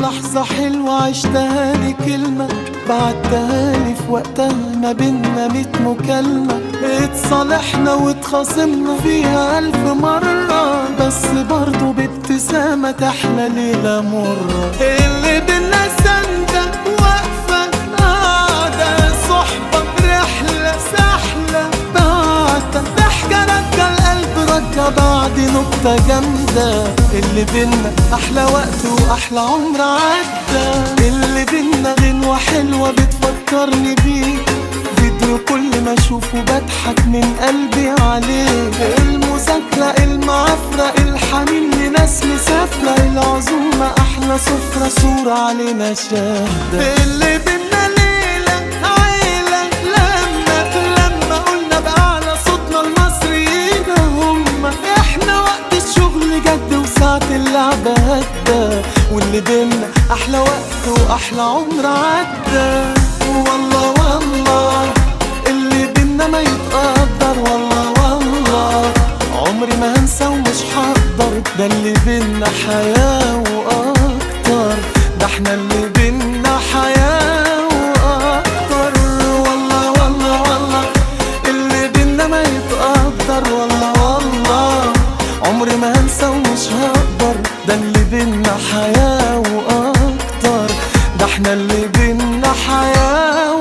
لحظة حلوة عشتها لي كلمة بعتها لي في وقتها، ما بينا 100 مكالمة. اتصالحنا واتخاصمنا فيها 1000 مرة، بس برضو بابتسامة تحلى ليلة مرة. اللي بينا سندة واقفة قاعدة، صحبة برحلة سحلة بعتة، ضحكة رجع القلب رجع بعد نكتة جامدة. اللي بينا أحلى وقت وأحلى عمر عدى. اللي بينا غنوة حلوة بتفكرني بيك، فيديو كل ما اشوفه بضحك من قلبي عليه. المذاكرة المعافرة الحنين لناس مسافرة، العزومة أحلى سفرة صورة علينا شاهدة. اللي بينا ليلة عيلة لما قلنا بأعلى صوتنا المصريين هم احنا، وقت الشغل جد وساعة اللعبة هدى. واللي بينا أحلى وقت وأحلى عمر عدى. والله والله اللي بينا ما يتقدر، والله والله عمري ما هنسى ومش هقدر. ده اللي بينا حياة وأكتر، ده احنا اللي بينا حياة وأكتر. والله والله والله اللي بينا ما يتقدر، والله والله عمري ما هنسى ومش هقدر. ده اللي بينا حياة وأكتر، ده احنا اللي بينا حياة